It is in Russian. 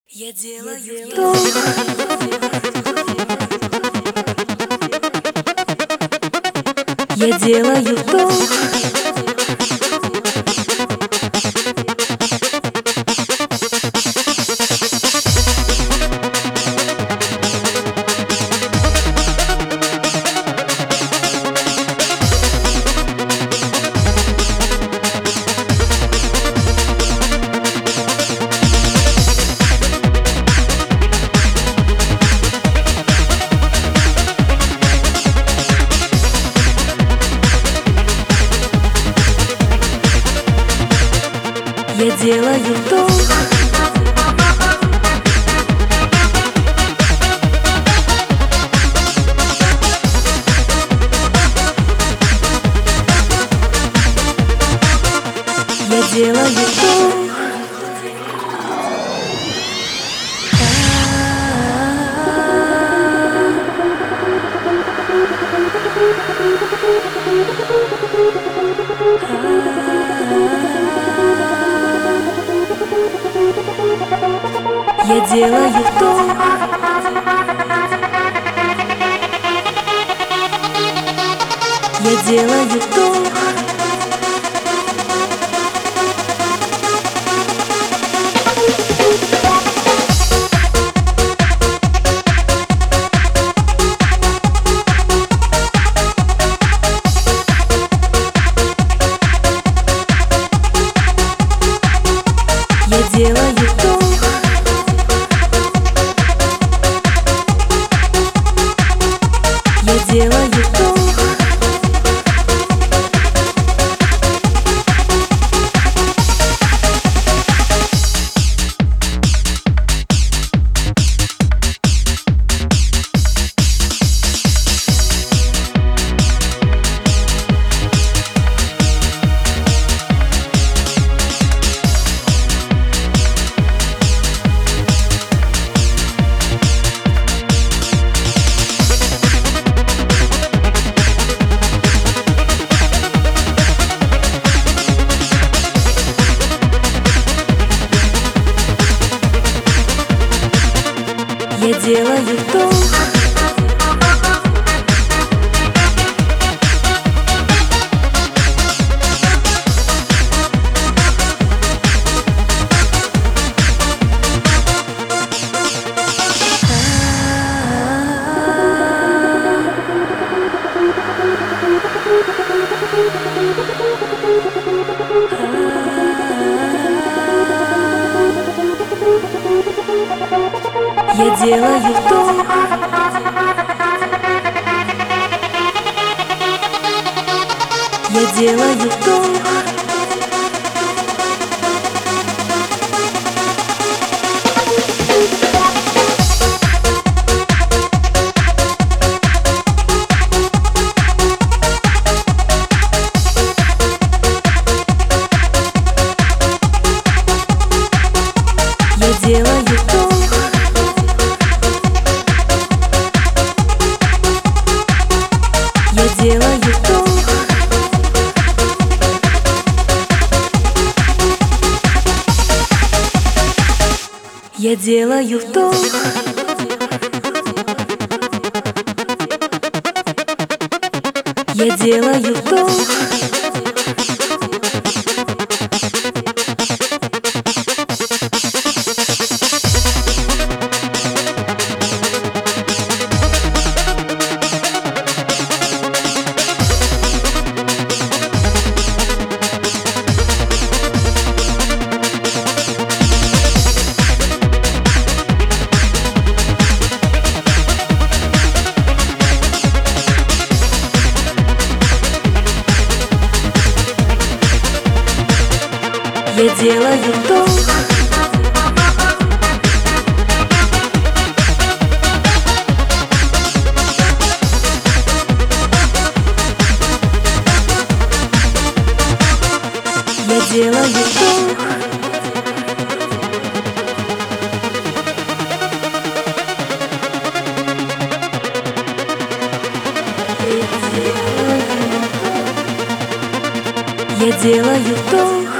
Я делаю то. Я делаю то. Я делаю то. Я делаю то. Я делаю то. Я делаю то. Я делаю то. Я делаю то. Я делаю то. Я делаю то. Я делаю то. Я делаю то. Я делаю то. Я делаю то. Я делаю то. Я делаю то. Я делаю то. Я делаю то.